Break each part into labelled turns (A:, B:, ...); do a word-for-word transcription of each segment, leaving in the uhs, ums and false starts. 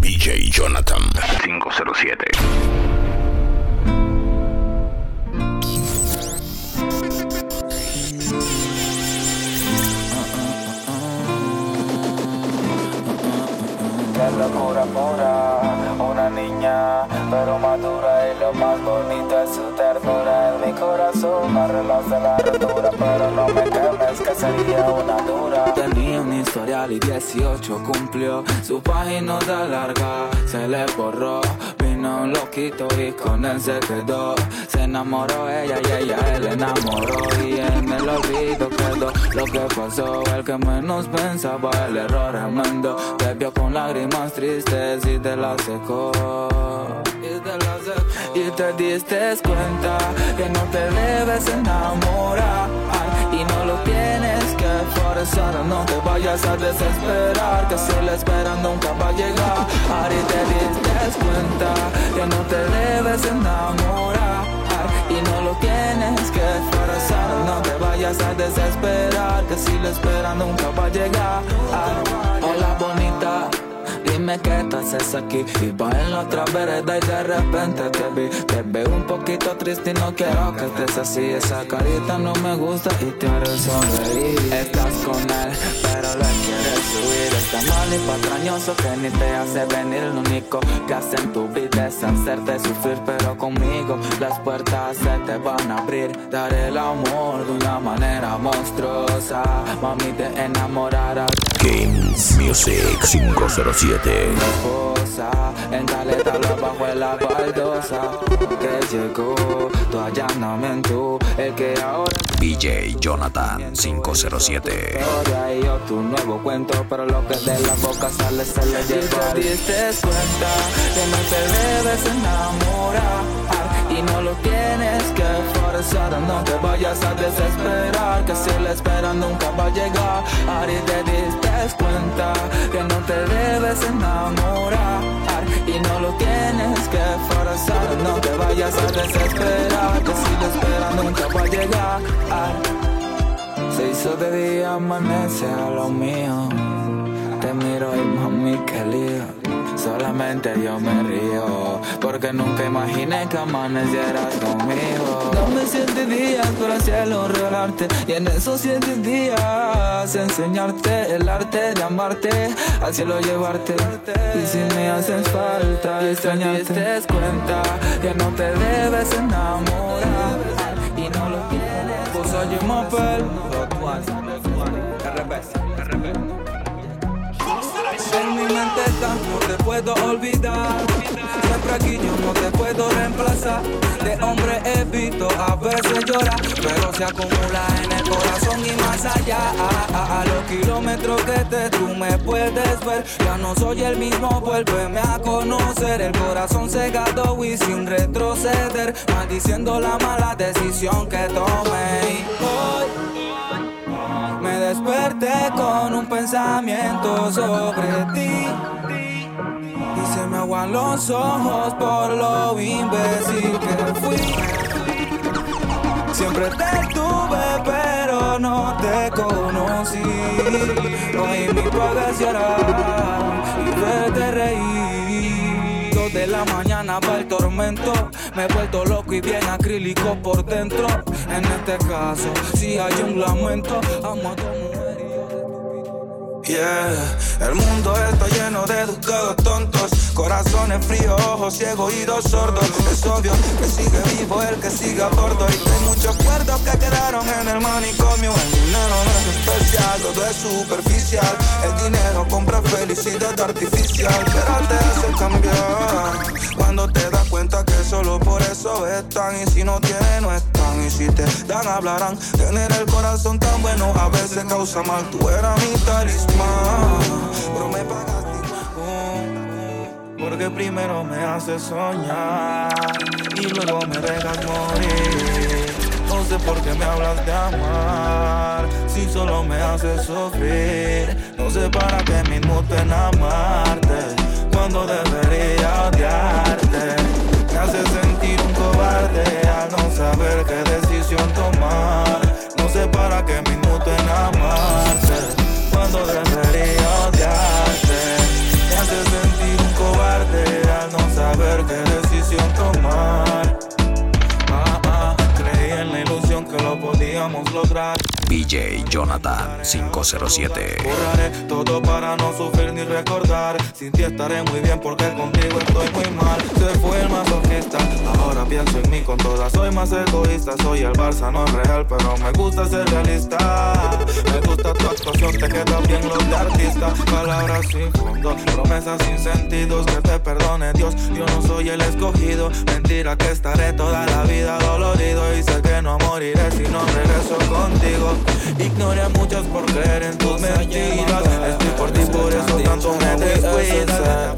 A: D J Jonathan cinco cero siete.
B: Qué locura pura, una niña, pero madura, y lo más bonito es su ternura. En mi corazón arreglaste la rotura, pero no me quemes que sería una dura. Tenía un historial y dieciocho cumplió, su página de larga se le borró. Vino un loquito y con él se quedó, se enamoró ella y ella él enamoró, y en el olvido quedó lo que pasó. El que menos pensaba, el error tremendo, te vio con lágrimas tristes y te la secó. Y te, la secó. Y te diste cuenta que no te debes enamorar, y no lo tienes que forzar. No te vayas a desesperar, que si la espera nunca va a llegar. Y te diste cuenta que no te debes enamorar, y no lo tienes que forzar. No te vayas a desesperar, que si la espera nunca va a llegar. Hola bonita, dime qué te haces aquí. Iba en la otra vereda y de repente te vi. Te veo un poquito triste y no quiero que estés así. Esa carita no me gusta y te haré sonreír. Estás con él, pero le quieres subir. Está mal y patrañoso que ni te hace venir. Lo único que hace en tu vida es hacerte sufrir, pero conmigo las puertas se te van a abrir. Daré el amor de una manera monstruosa. Mami, te enamorarás.
A: Games Music cinco cero siete.
B: Esposa, en caleta lo bajo en la baldosa, que llegó tu allanamiento, el que ahora
A: D J Jonathan cinco cero siete.
B: historia y yo tu nuevo cuento, pero lo que de la boca sale se le lleva. Y te diste cuenta que no te debes enamorar, y no lo tienes que forzar. No te vayas a desesperar, que si la espera nunca va a llegar. Y te diste cuenta que no te debes enamorar, y no lo tienes que forzar. No te vayas a desesperar, que si la espera nunca va a llegar. Se hizo de día, amanece a lo mío. Te miro y mami, qué lío. Solamente yo me río, porque nunca imaginé que amanecieras conmigo. No me siete días para el cielo regalarte, y en esos siete días enseñarte el arte de amarte, al cielo llevarte. Y si me haces falta extrañarte, te des cuenta que no te debes enamorar, y no lo tienes. Pues oye, mapel, al revés, al revés. En mi mente tanto te puedo olvidar, siempre aquí yo no te puedo reemplazar. De hombre evito a veces llorar, pero se acumula en el corazón y más allá. A, a, a los kilómetros que te tú me puedes ver, ya no soy el mismo, vuélveme a conocer. El corazón cegado y sin retroceder, maldiciendo la mala decisión que tomé. Hoy me desperté con un pensamiento sobre ti, y se me aguan los ojos por lo imbécil que fui. Siempre te tuve pero no te conocí. Hoy mi paga es llorar y verte reír. Dos de la mañana va el tormento, me he vuelto loco y bien acrílico por dentro. En este caso, si hay un lamento, amo a tu mujer y yo te... Yeah, el mundo está lleno de educados tontos, corazones fríos, ojos ciegos y dos sordos. Es obvio que sigue vivo el que sigue a bordo, y hay muchos cuerdos que quedaron en el manicomio. El dinero no es especial, todo es superficial. El dinero compra felicidad artificial, pero te hace cambiar cuando te das cuenta que solo por eso están. Y si no tienen, no están. Y si te dan, hablarán. Tener el corazón tan bueno a veces causa mal. Tú eras mi talismán, pero me pagaste uh, porque primero me haces soñar y luego me dejas morir. No sé por qué me hablas de amar si solo me haces sufrir. No sé para qué me inmuto en amarte cuando debería odiarte. Me hace sentir un cobarde al no saber qué decisión tomar. No sé para qué me inmuto en amarte cuando debería odiarte. Me hace sentir un cobarde
A: J Jonathan cinco cero siete.
B: Borraré todo para no sufrir ni recordar. Sin ti estaré muy bien porque contigo estoy muy mal. Se fue el masoquista, ahora pienso en mí con todas. Soy más egoísta, soy el Barça, no es real, pero me gusta ser realista. Me gusta tu actuación, te queda bien lo de artista. Palabras sin fondo, promesas sin sentidos. Que te perdone Dios, yo no soy el escogido. Mentira que estaré toda la vida dolorido. Y sé que no moriré si no regreso contigo. Ignoré a muchos por creer en tus mentiras. Estoy por ti, por eso tanto me descuidas.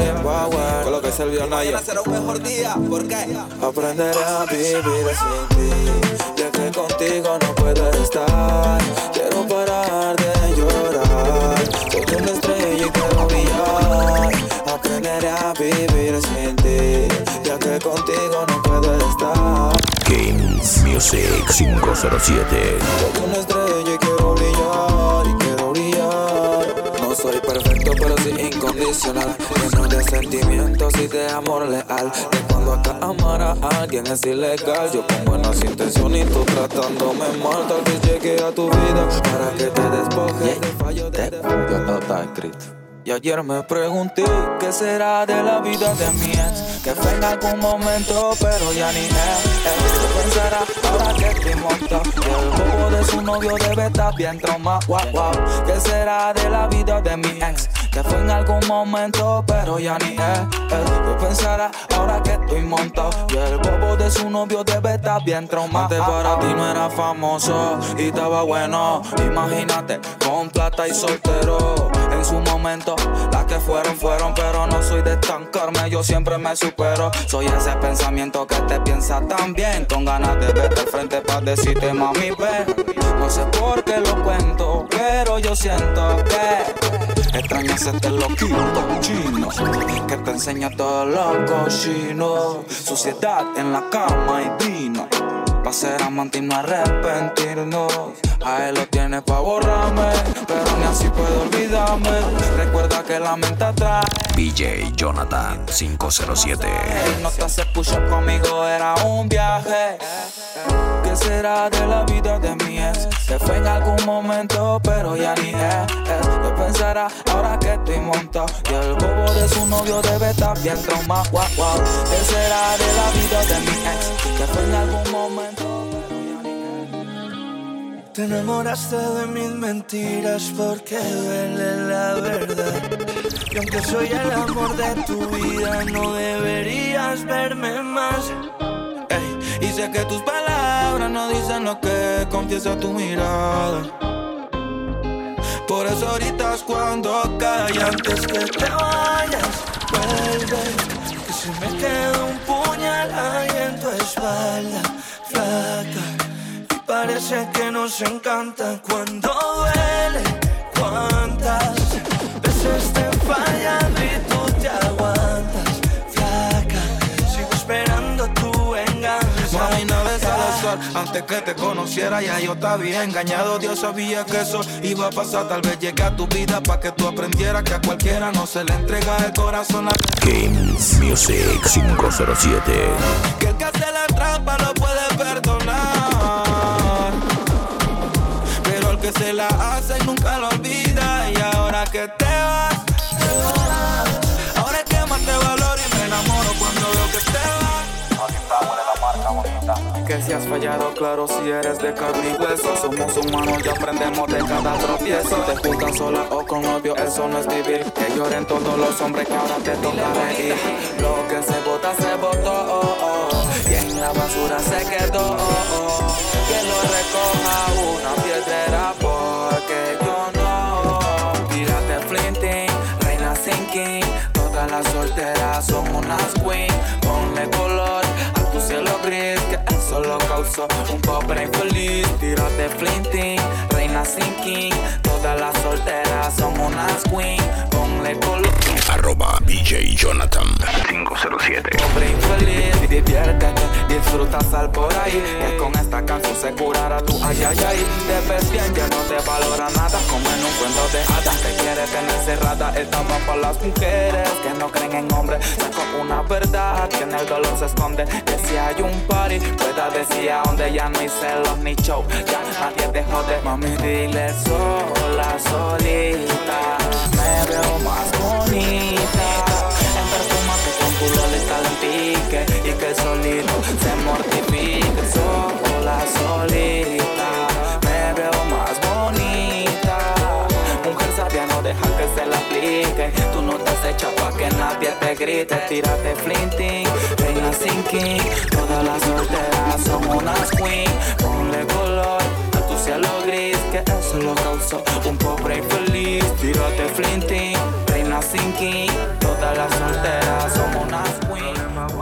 C: Con lo que es el Bionaya.
D: Será un mejor día, ¿por qué?
C: Aprenderé a vivir sin ti, ya que contigo no puedo estar. Quiero parar de llorar. Soy una estrella y quiero brillar. Aprenderé a vivir sin ti, ya que contigo no puedo estar.
A: Games Music cinco cero siete.
C: Soy una estrella y quiero brillar, y quiero brillar. No soy perfecto pero sí incondicional, lleno de sentimientos y de amor leal. De cuando acá amar a alguien es ilegal. Yo con buenas intenciones y tú tratándome mal. Tal vez llegue a tu vida para que te despojes de fallo de defecto. No está escrito. Y ayer me pregunté qué será de la vida de mi ex, que fue en algún momento pero ya ni es. ¿Qué pensará ahora que estoy monta? El bobo de su novio debe estar bien traumado. Wow, wow. ¿Qué será de la vida de mi ex, que fue en algún momento pero ya ni es? ¿Qué pensará ahora que estoy montado? Y el bobo de su novio debe estar bien traumado. Antes para ti no era famoso y estaba bueno. Imagínate con plata y soltero. En su momento las que fueron, fueron, pero no soy de estancarme, yo siempre me supero. Soy ese pensamiento que te piensa tan bien, con ganas de verte al frente pa' decirte mami ven. No sé por qué lo cuento, pero yo siento que extrañas este loquito chino que te enseña todo lo cochino. Suciedad en la cama y vino, pa' ser amante y no arrepentirnos. A él lo tiene pa' borrarme, pero ni así puedo olvidarme. Recuerda que la mente atrae.
A: D J Jonathan cinco cero siete.
C: No te hace push-up conmigo, era un viaje. ¿Qué será de la vida de mi ex, que fue en algún momento pero ya ni es? ¿Qué pensará ahora que estoy montado? Y el bobo de su novio debe estar bien traumado. Wow, wow. ¿Qué será de la vida de mi ex, que fue en algún momento?
E: Te enamoraste de mis mentiras porque duele la verdad. Y aunque soy el amor de tu vida, no deberías verme más. Ey, y sé que tus palabras no dicen lo que confiesa tu mirada. Por eso ahorita es cuando cae, antes que te vayas, vuelve. Que se me queda un puñal ahí en tu espalda, flaca. Parece que nos encanta cuando duele. Cuántas veces te he fallado y tú te aguantas, flaca. Sigo esperando tu venganza.
B: Mami, nada es al azar. Antes que te conociera ya yo te había engañado. Dios sabía que eso iba a pasar. Tal vez llegue a tu vida pa' que tú aprendieras que a cualquiera no se le entrega el corazón.
A: Games Music cinco cero siete.
B: Que el que hace la trampa lo puede perdonar, que se la hace y nunca lo olvida. Y ahora que te vas, te vas. Ahora es que más te valoro y me enamoro cuando veo que te vas. Aquí estamos en la marca bonita.
C: Que si has fallado, claro, si eres de carne y hueso. Somos humanos y aprendemos de cada tropiezo. Te juntas sola o con novio, eso no es vivir. Que lloren todos los hombres que ahora te toca reír. Lo que se bota, se botó, oh, oh. Y en la basura se quedó, oh, oh. Que lo recoja una piedrera porque yo no. Tírate flinting, reina sinking. Todas las solteras son unas queen. Ponle color a tu cielo gris, que eso lo causó un pobre infeliz. Tírate flinting, reina sinking. Todas las solteras son unas queen. Ponle color.
A: Arroba D J Jonathan cinco cero siete.
C: Pobre infeliz, diviértete, disfruta, sal por ahí. Que con esta canción se curará tu ay, ay, ay. Te ves bien, ya no te valora nada, como en un cuento de hadas. Te quiere tener cerrada, el tapa para las mujeres que no creen en hombres,
B: Saco una verdad que en el dolor se esconde. Que si hay un party, pueda decir a donde ya no hay celos ni show. Ya nadie te jode. Mami, dile sola, solita. Me veo más bonita. En perfumarte con tu Lola y talentique. Y que el solito se mortifique. Sola, solita. Me veo más bonita. Mujer sabia, no deja que se la aplique. Tú no te has hecho pa' que nadie te grite. Tírate flinting, reina sin king. Todas las solteras son unas queen. Ponle color a tu cielo gris, que eso lo causó un pobre infeliz. Tírate flinting, reina sin king. Todas las solteras son unas queen.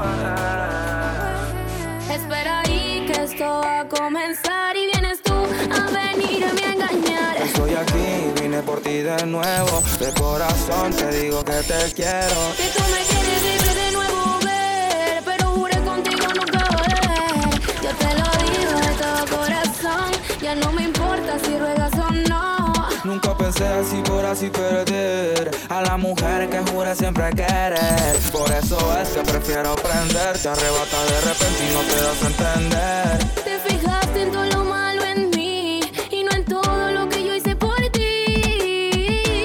F: Espera ahí que esto va a comenzar y vienes tú a venirme a engañar.
B: Estoy aquí, vine por ti de nuevo. De corazón te digo que te quiero.
F: Si tú me quieres irte de nuevo ver, pero juré contigo nunca volver. Yo te lo digo de todo corazón, ya no me importa si ruegas o no.
B: Nunca pensé así por así perder a la mujer que jura siempre querer. Por eso es que prefiero prender. Te arrebata de repente y no te das a entender.
F: Te fijaste en todo lo malo en mí y no en todo lo que yo hice por ti.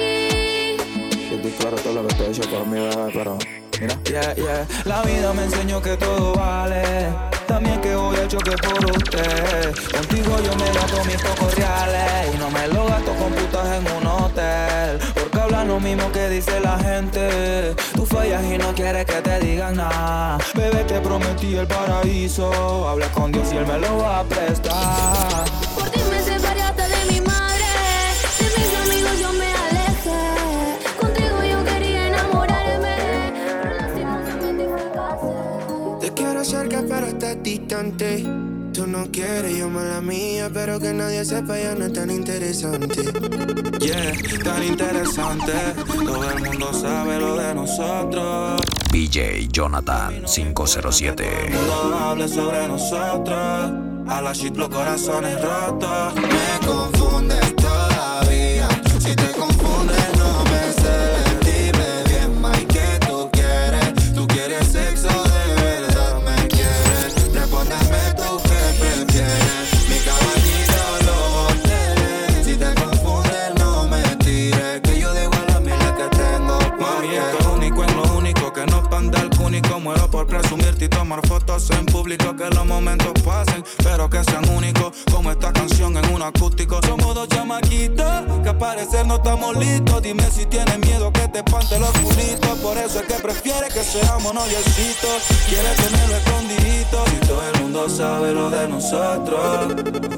B: Yo estoy claro todo lo que te he hecho por mi bebé, pero mira, yeah, yeah. La vida me enseñó que todo vale. También que voy al choque por usted. Contigo yo me gasto mis pocos reales y no me lo gasto con putas en un hotel. Porque hablan lo mismo que dice la gente. Tú fallas y no quieres que te digan nada. Bebé, te prometí el paraíso. Hablé con Dios y Él me lo va a prestar.
F: Por ti me separaste de mi madre. De mis amigos yo me alejé. Contigo yo quería enamorarme, pero lastimosamente fracasé.
G: Te quiero cerca pero estás distante. Tú no quieres, yo mala mía, pero que nadie sepa ya no es tan interesante.
B: Yeah, tan interesante. Todo el mundo sabe lo de nosotros.
A: D J Jonathan cinco cero siete.
B: No hable sobre nosotros. A la shit los corazones rotos.
G: Me confundes todavía. Si te confundes no me celes. Dime bien, Mike, ¿qué tú quieres? Tú quieres sexo de verdad, me quieres. Respóndeme tú qué prefieres. Mi caballito los hoteles. Si te confundes no me tires, que yo digo a la miles que tengo.
B: Mami, esto es único en lo único. Que no panda el cúnico. Muero por presumirte y tomar fotos en público. Que los momentos pasen, pero que sean únicos. Como esta canción en un acústico. Somos dos chamaquitos que al parecer no estamos listos. Dime si tienes miedo que te espante los culitos. Por eso es que prefieres que seamos noviecitos. Quieres tenerlo escondidito. Y todo el mundo sabe lo de nosotros.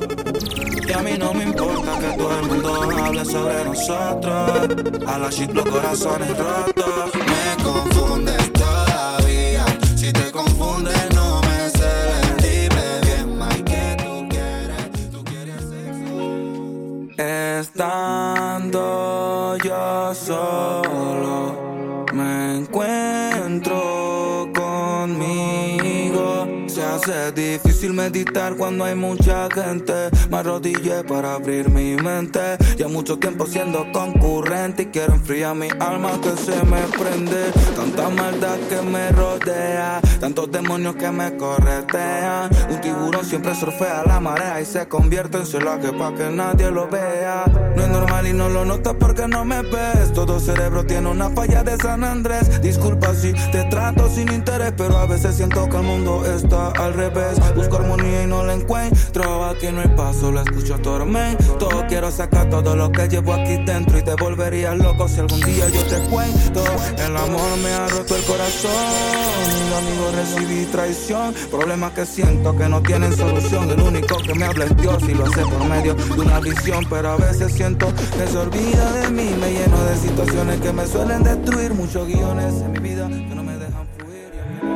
B: Y a mí no me importa que todo el mundo hable sobre nosotros. A la shit los corazones rotos.
G: Me confundes todavía. Si te confundes no me celes. Dime bien, Mike, ¿qué tú quieres? Tú quieres sexo.
B: Estando yo solo, me encuentro conmigo. Se hace difícil meditar cuando hay mucha gente. Me arrodillé para abrir mi mente. Ya mucho tiempo siendo concurrente y quiero enfriar mi alma que se me prende. Tanta maldad que me rodea, tantos demonios que me corretean. Un tiburón siempre surfea la marea y se convierte en celaje pa' que nadie lo vea. No es normal y no lo notas porque no me ves. Todo cerebro tiene una falla de San Andrés. Disculpa si te trato sin interés, pero a veces siento que el mundo está al revés. Busco armonía y no la encuentro. Aquí no hay paz, solo escucho tormento. Quiero sacar todo lo que llevo aquí dentro y te volverías loco si algún día yo te cuento. El amor me ha roto el corazón. Un amigo recibí traición. Problemas que siento que no tienen solución. El único que me habla es Dios y lo hace por medio de una visión. Pero a veces siento que se olvida de mí. Me lleno de situaciones que me suelen destruir. Muchos guiones en mi vida que no me dejan fluir.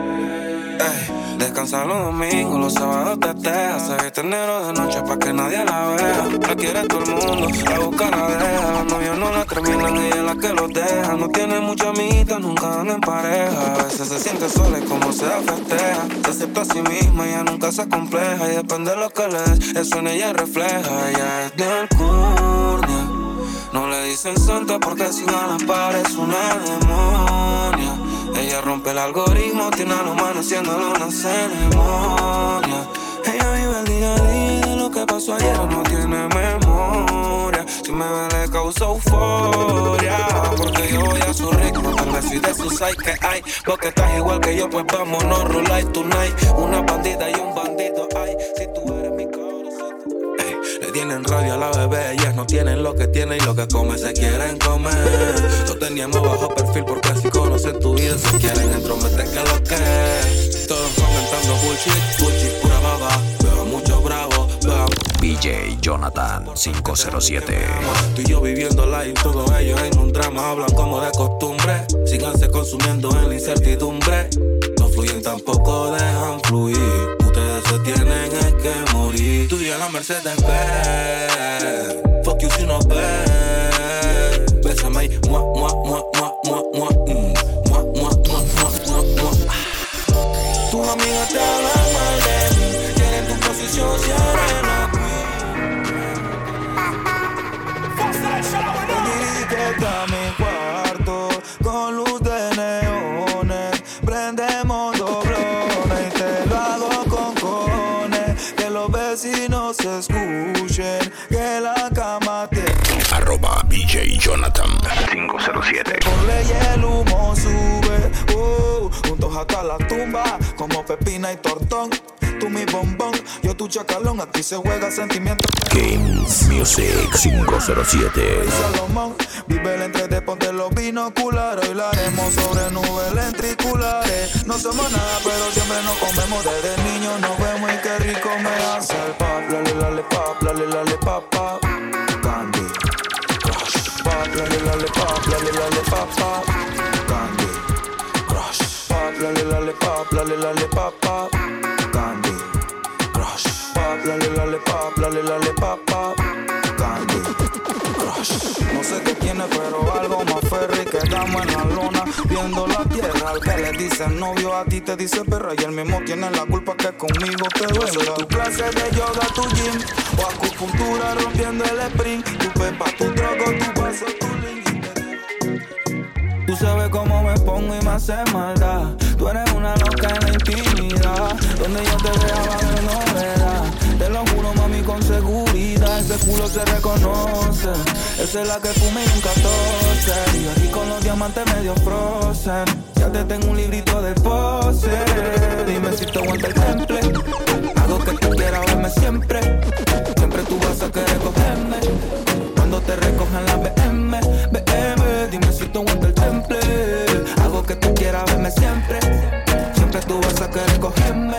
B: Ey, descansar los domingos, los sábados te tejas. Se viste enero de noche pa' que nadie la vea. La quiere todo el mundo, la busca la deja. Los novios no la terminan, ella es la que los deja. No tiene mucha amiguita, nunca anda en pareja. A veces se siente sola y como sea festeja. Se acepta a sí misma, ella nunca se compleja. Y depende de lo que le des, eso en ella refleja. Ella es de alcurnia, no le dicen santa porque si ganas parece una demonia. Ella rompe
C: rompe el algoritmo, tiene a los manos haciéndole una ceremonia. Ella vive el día a día y de lo que pasó ayer no tiene memoria. Si me ve le causa euforia, porque yo voy a su ritmo, tal vez soy de su side que hay. Vos que estás igual que yo, pues vámonos, roll like tonight. Una bandida y un bandito, ay, si tú eres mi corazón. Ey, le tienen rabia a la bebé, ellas no tienen lo que tienen y lo que come se quieren comer. Lo teníamos bajo perfil porque así conocen tu vida, se quieren entrometer que lo que es. Todos comentando bullshit, bullshit, pura baba. Veo mucho bravo, veo
A: D J Jonathan cinco cero siete.
C: tú y yo viviendo live, todos ellos en un drama hablan como de costumbre. Síganse consumiendo en la incertidumbre. No fluyen, tampoco dejan fluir. Ustedes se tienen es que morir. Tú y yo en la Mercedes Benz. Fuck you si no ves. Bésame ahí, mua, mua, mua, mua, mua, mua, mm. Mua, mua, mua, mua, mua, mua. Tus amigas te hablan mal de mí, quieren tu posición si eres la queen.
E: Dirige a mi cuarto con luz de neones, prendemos doblones y te lo hago con cojones, que los vecinos se escuchen, que la cama tiene.
A: Arroba D J Jonathan cinco cero siete.
E: Por ley el humo sube, uh, juntos hasta la tumba, como Pepina y Tortón. Tú mi bombón, yo tu chacalón, aquí se juega sentimiento.
A: Kings Music cinco cero siete.
E: Salomón, vive el entre de ponte los binoculares. Hoy la haremos sobre nubes lentriculares. No somos nada, pero siempre nos comemos. Desde niños nos vemos y qué rico me hace el pap. Lale, lale, pap, lale, lale, pap, pap. Candy Crush. Pap, lale, lale, pap, lale, lale, pap, pap. Candy Crush. Pap, lale, lale, pap, lale, lale, pap, pap. Candy Crush. Pap, lale, lale, pap, lale, lale, pap, pap. Candy Crush. No sé qué tiene, pero algo más ferry. Quedamos en la luna, viendo la tierra. Al que le dicen novio, a ti te dice perra. Y él mismo tiene la culpa que conmigo te duele. Tu clase de yoga, tu gym, o acupuntura rompiendo el sprint. Tu pepa, tu drogo, tu paso, tu link. Tú sabes cómo me pongo y me hace maldad. Tú eres una loca en la intimidad. Donde yo te vea va a haber novedad. Te lo juro, mami, con seguridad. Ese culo se reconoce. Esa es la que fuma y nunca tose. Y aquí con los diamantes medio frozen. Ya te tengo un librito de pose. Dime si te aguanta el temple. Hago que tú quieras verme siempre. Siempre tú vas a querer cogerme. Cuando te recojan la B M, B M. Dime si te aguanta el temple. Hago que tú quieras verme siempre. Siempre tú vas a querer cogerme.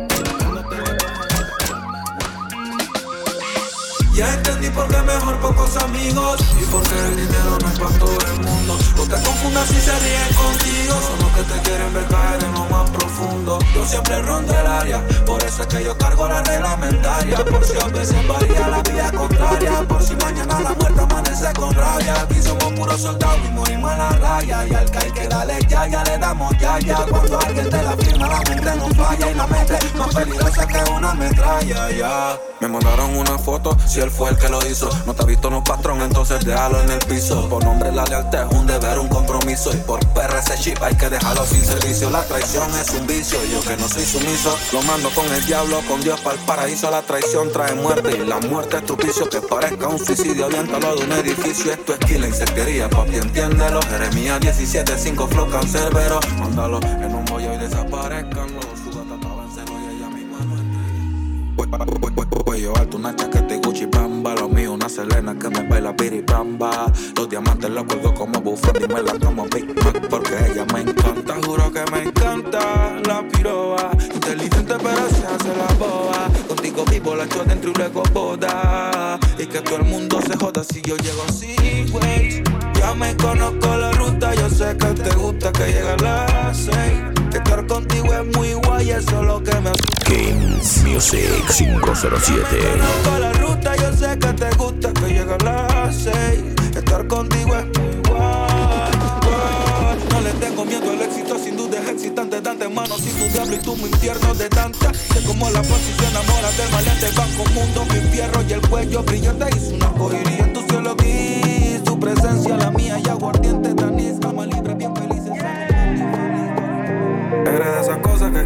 E: Ya entendí por qué mejor pocos amigos y por qué el dinero no es para todo el mundo. No te confundas si se ríen contigo, son los que te quieren ver caer en lo más profundo. Yo siempre rondo el área, por eso es que yo cargo la reglamentaria. Por si a veces varía la vía contraria, por si mañana la muerte amanece con rabia. Aquí somos puros soldados y morimos en la raya. Y al que hay que darle ya, ya le damos ya, ya. Cuando alguien te la firma, la mente no falla. Y la mente más peligrosa que una metralla, ya. Me mandaron una foto, si él fue el que lo hizo. No te ha visto no patrón, entonces déjalo en el piso. Por nombre la lealtad es un deber, un compromiso. Y por P R ese chip hay que dejarlo sin servicio. La traición es un vicio, yo que no soy sumiso. Lo mando con el diablo, con Dios para el paraíso. La traición trae muerte y la muerte es tu vicio. Que parezca un suicidio, aviéntalo de un edificio. Esto es kill, insectería, papi, entiéndelo. Jeremías diecisiete, cinco flow cancerbero. Mándalo en un bollo y desaparezcanlo. Su gata estaba en seno y ella misma no entiende. Cuello alto, una chaqueta y Gucci Bamba. Lo mío, una Selena que me baila piripamba. Los diamantes los cuelgo como buffet y me la tomo Big Mac porque ella me encanta. Juro que me encanta la piroba. Inteligente pero se hace la boba. Contigo vivo la echo dentro y luego boda. Y que todo el mundo se joda si yo llego sin ways. Ya me conozco la ruta, yo sé que te gusta que llegue a las seis. Que estar contigo es muy guay, eso es lo que me asusta.
A: Kings Music cinco cero siete.
E: Ya me conozco la ruta, yo sé que te gusta que llegue a las seis. Estar contigo es muy guay, guay. No le tengo miedo al éxito, sin duda es excitante. De antemano, si tu diablo y tú mi infierno de tanta. Sé como la paz y se enamora del valiente. El banco mundo, mi fierro y el cuello brillante. Hizo una cogería en tu cielo gris. Tu presencia, la mía y aguardiente, tanís, cama libre, bien felices.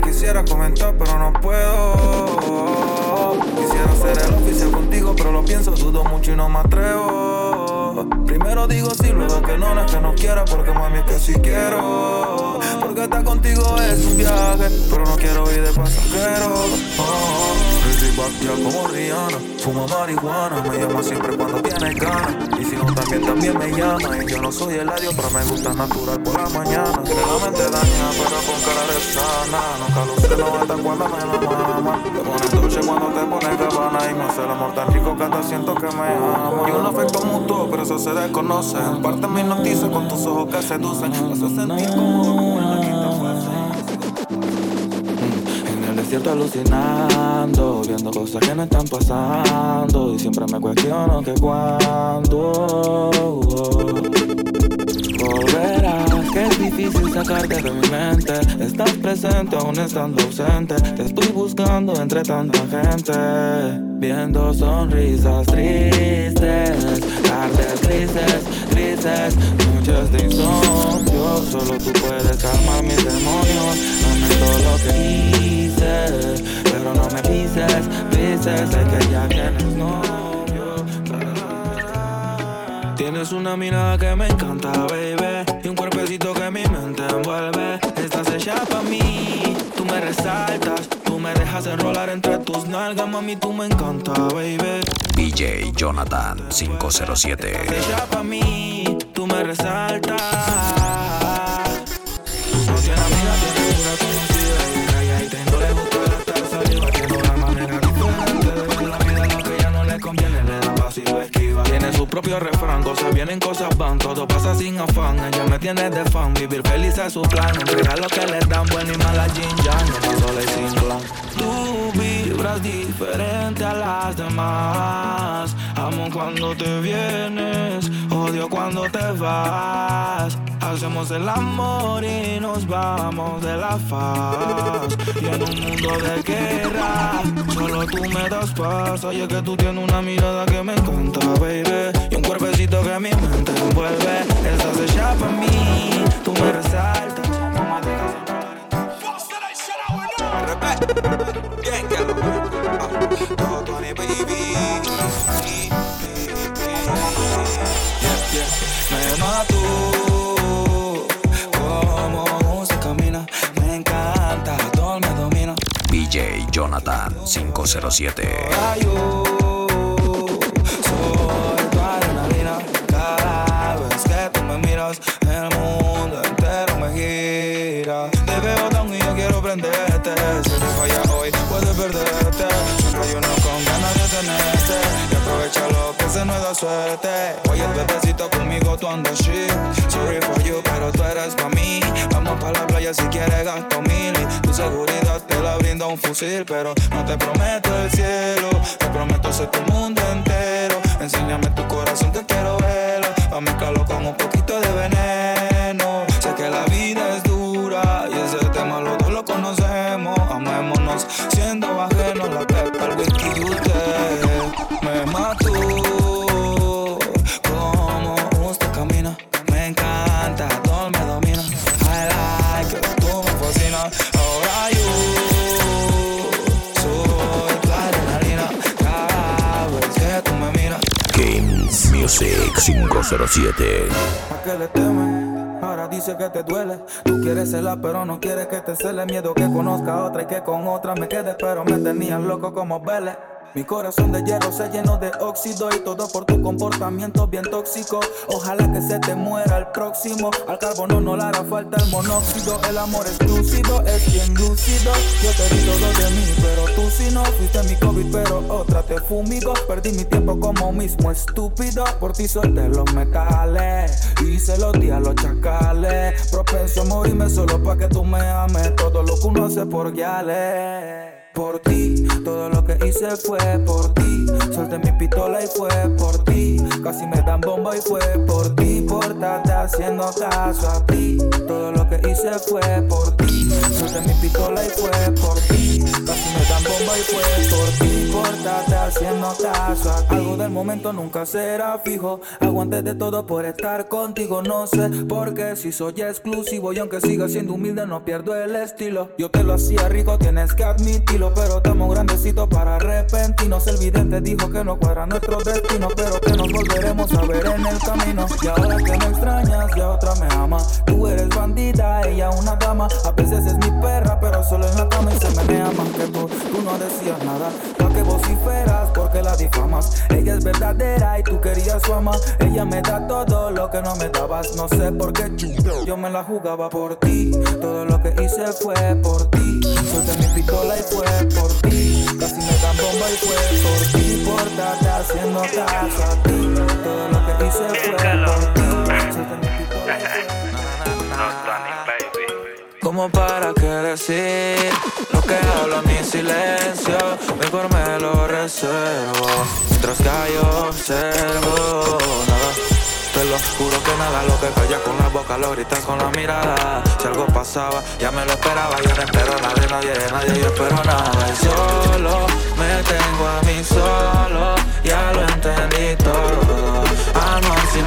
C: quisiera comentar, pero no puedo. Quisiera ser el oficial contigo, pero lo pienso, dudo mucho y no me atrevo. Primero digo sí, luego que no, no es que no quiera, porque mami es que sí quiero. Porque estar contigo es un viaje, pero no quiero ir de pasajero. Oh, Ricky Bacchia como Rihanna, fuma marihuana, me llama siempre cuando tiene ganas. Y si no también, también me llama. Y yo no soy el adiós, pero me gusta natural por la mañana. Que la mente daña, pero con cara de sana. Nunca luce, no hasta cuando me la mama. Te pones dulce cuando te pones cabana. Y me hace el amor tan rico que hasta siento que me amo. Y un afecto mutuo, pero eso se desconoce. Parte mis noticias con tus ojos que seducen. Me hace sentir como en la quinta fuerza. En el desierto alucinando, viendo cosas que no están pasando. Y siempre me cuestiono que cuándo volverás, que es difícil sacarte de mi mente. Estás presente aún estando ausente. Te estoy buscando entre tanta gente, viendo sonrisas tristes, tardes grises, grises, noches de insomnio. Solo tú puedes calmar mis demonios. Lamento lo que hice, pero no me pises, pises. Sé que ya tienes novio. Tienes una mirada que me encanta, baby, y un cuerpecito que mi mente envuelve. Estás hecha pa' mí, tú me resaltas, tú me dejas enrolar entre tus nalgas, mami, tú me encanta, baby.
A: D J Jonathan cinco cero siete.
C: Estás hecha pa' mí, tú me resaltas. No tiene amiga, tiene una conocida y calladita y no le gusta gastar saliva. Tiene una manera diferente de ver la vida, lo que ya no le conviene, le da paso y lo esquiva. Tiene su propio refrán, cosas vienen, cosas van, todo pasa sin afán. Ella me tiene de fan, vivir feliz es su plan. Entregar lo que les dan, buena y mala yin yang, no sola y sin plan. Tú vibras diferente a las demás. Amo cuando te vienes, odio cuando te vas. Hacemos el amor y nos vamos de la faz. Y en un mundo de guerra, solo tú me das paz. Oye que tú tienes una mirada que me encanta, baby, y un cuerpecito que mi mente envuelve. Estás hecha pa' mí, tú me resaltas. No me dejas me mató como se camina, me encanta, todo me domina.
A: D J Jonathan cinco cero siete.
C: Ahora yo soy tu adrenalina. Cada vez que tú me miras, el mundo entero me gira. Te veo down y yo quiero prenderte. Si te falla hoy, puedes perderte. Siempre hay uno con ganas de tenerte. Y aprovecha lo que se nos da suerte. Oye, el bebecito conmigo tú andas shit. Sorry for you, pero tú eres pa' mí. Vamos pa' la playa si quieres gasto mil. Y tu seguridad te la brinda un fusil. Pero no te prometo el cielo, te prometo ser tu mundo entero. Enséñame tu corazón que quiero verlo. Va a mezclarlo con un poquito de veneno. Sé que la vida es dura y ese tema los dos lo conocemos. Amémonos siendo ajenos, la pepa, el whisky y usted. Me mató como usted camina. Me encanta, todo me domina. I like it, tú me fascinas. Ahora yo soy tu adrenalina. Cada vez que tú me miras.
A: Kings Music cinco cero siete.
C: ¿A qué le temes? Ahora dice que te duele. Tú quieres celar pero no quieres que te cele. Miedo que conozca a otra y que con otra me quede. Pero me tenías loco como Vélez. Mi corazón de hierro se llenó de óxido. Y todo por tu comportamiento bien tóxico. Ojalá que se te muera el próximo. Al carbono no le hará falta el monóxido. El amor es lúcido, es bien lúcido. Yo te di todo de mí, pero tú si no. Fuiste mi COVID, pero otra te fumigó. Perdí mi tiempo como mismo estúpido. Por ti solté los metales. Hice los días los chacales. Propenso a morirme solo pa' que tú me ames. Todo lo que uno hace por guiales. Por ti, todo lo que hice fue por ti. Solté mi pistola y fue por ti. Casi me dan bomba y fue por ti, por estarte haciendo caso a ti. Todo lo que hice fue por ti. Solté mi pistola y fue por ti. Casi me dan bomba y fue por ti, por estarte haciendo caso a ti. Algo del momento nunca será fijo. Aguanté de todo por estar contigo. No sé por qué, si soy exclusivo. Y aunque siga siendo humilde no pierdo el estilo. Yo te lo hacía rico, tienes que admitirlo. Pero estamos grandecitos para arrepentirnos. El vidente dijo que no cuadra nuestro destino, pero que nos volveremos a ver en el camino. Y ahora que me extrañas, ya otra me ama. Tú eres bandida, ella una dama. A veces es mi perra, pero solo en la cama y se menea más que tú. Tú no decías nada, pa' que vociferas, porque la difamas. Ella es verdadera y tú querías su ama. Ella me da todo lo que no me dabas. No sé por qué yo me la jugaba por ti. Todo lo que hice fue por ti. Solté mi pistola y fue por ti. Casi me dan bomba y fue por ti, por darte haciendo caso a ti. Todo lo que hice fue por ti. Solté mi pistola y fue. Como para qué decir lo que hablo en mi silencio, mejor me lo reservo. Mientras que yo observo nada. Te lo juro que nada, lo que callas con la boca lo gritas con la mirada. Si algo pasaba, ya me lo esperaba. Yo no espero a nadie, nadie, nadie, yo espero nada. Y solo me tengo a mí solo, ya lo entendí todo. Amor sin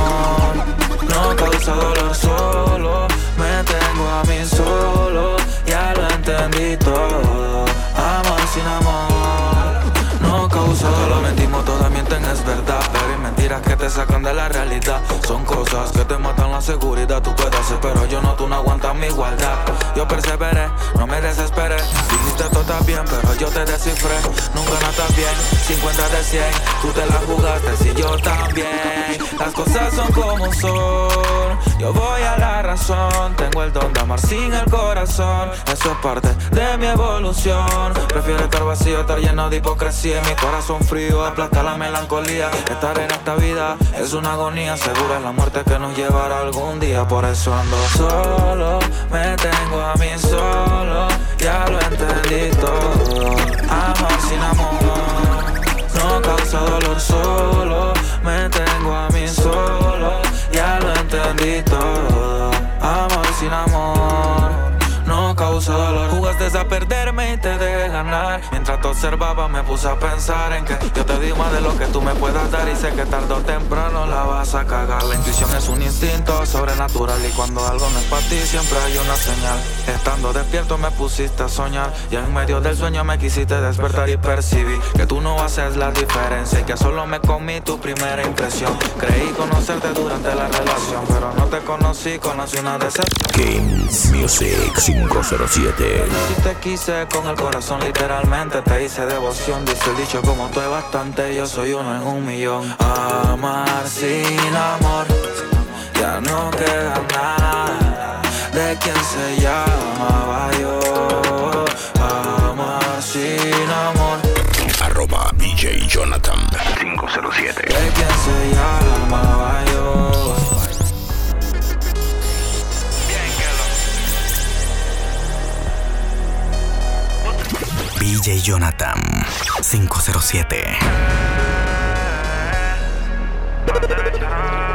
C: amor, no causa dolor. Solo me tengo a mí solo, ya lo entendí todo. Amor sin amor, no causa dolor. Mentimos, todas mienten, es verdad. Pero hay mentiras que te sacan de la realidad. Son cosas que te matan la seguridad. Tú puedes hacer, pero yo no, tú no aguantas mi igualdad. Yo perseveré, no me desesperé. Dijiste todo está bien, pero yo te descifré. Nunca no estás bien, cincuenta de cien. Tú te la jugaste, si yo también. Las cosas son como son. Yo voy a la razón. Tengo el don de amar sin el corazón. Eso es parte de mi evolución. Prefiero estar vacío, estar lleno de hipocresía. Mi corazón frío aplasta la melancolía. Estar en esta vida es una agonía. Seguro es la muerte que nos llevará algún día. Por eso ando solo, me tengo a mí solo. Ya lo entendí todo. Amor sin amor, no causa dolor. Solo me tengo a mí solo. Ya lo entendí todo. Amor sin amor, no causa dolor. Jugaste a perderme y te dejé ganar. Mientras te observaba me puse a pensar en que yo te di más de lo que tú me puedas dar. Y sé que tarde o temprano la vas a cagar. La intuición es un instinto sobrenatural. Y cuando algo no es para ti siempre hay una señal. Estando despierto me pusiste a soñar. Y en medio del sueño me quisiste despertar. Y percibí que tú no haces la diferencia. Y que solo me comí tu primera impresión. Creí conocerte durante la relación, pero no te conocí, conocí una decepción.
A: Kings Music cinco cero siete.
C: Si te quise con el corazón literalmente, te hice devoción. Dice el dicho, como tú es bastante, yo soy uno en un millón. Amar sin amor, ya no queda nada de quien se llamaba yo. Amar sin amor,
A: Arroba D J Jonathan cinco cero siete.
C: de quien se llamaba yo.
A: D J Jonathan cinco cero siete.